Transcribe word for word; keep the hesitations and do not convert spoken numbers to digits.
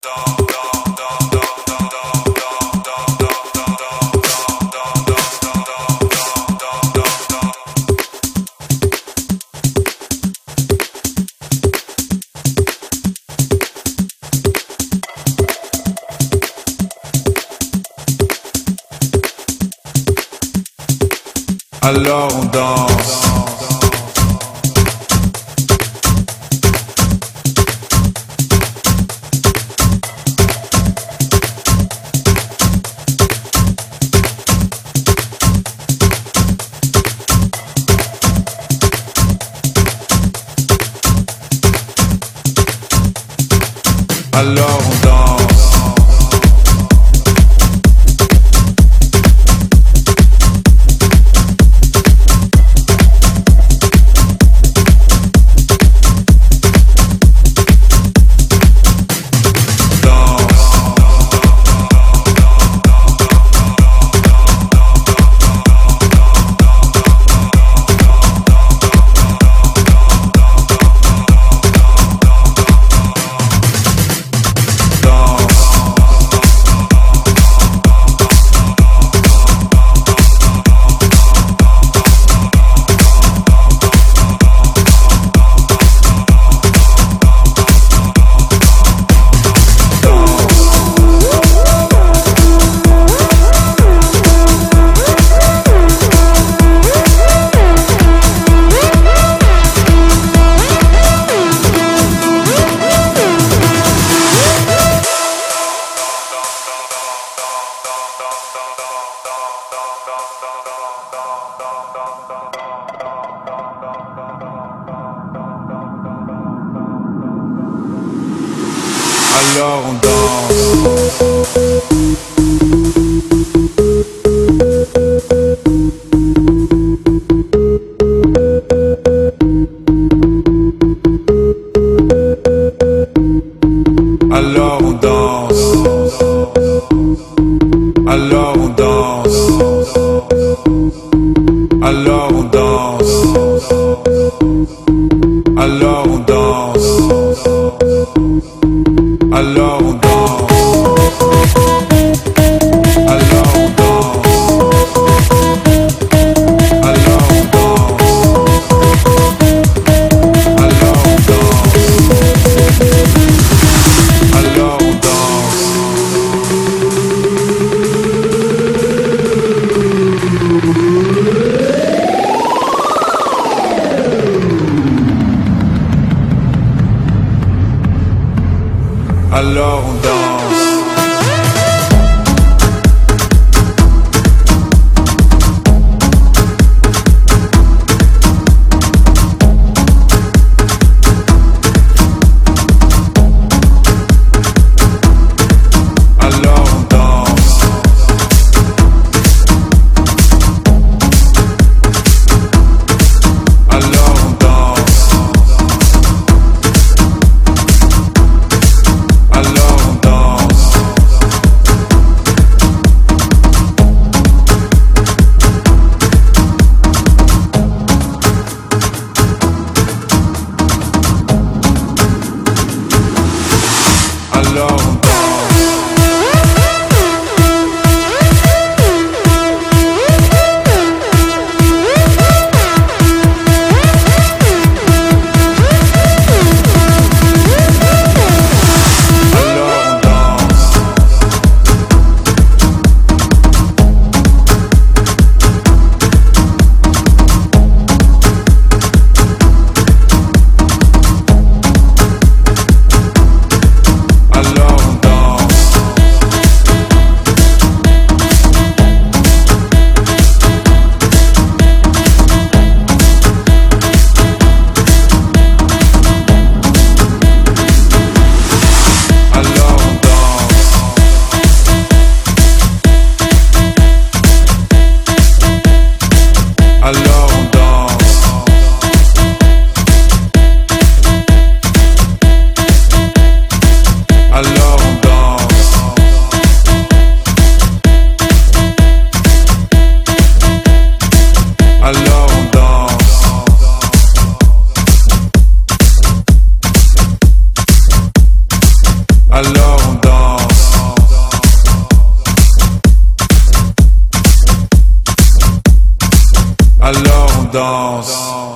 Alors on danse. Alors on danse. Alors on danse. Alors on danse. Alors on danse. Alors on danse. Alors on danse. Alors on danse. Alors on danse. Alors on danse. Alors on danse. Alors on danse. Alors on danse. Alors on danse. Alors on danse. Alors on danse. Alors on danse. Alors on danse. Alors on danse. Alors on danse.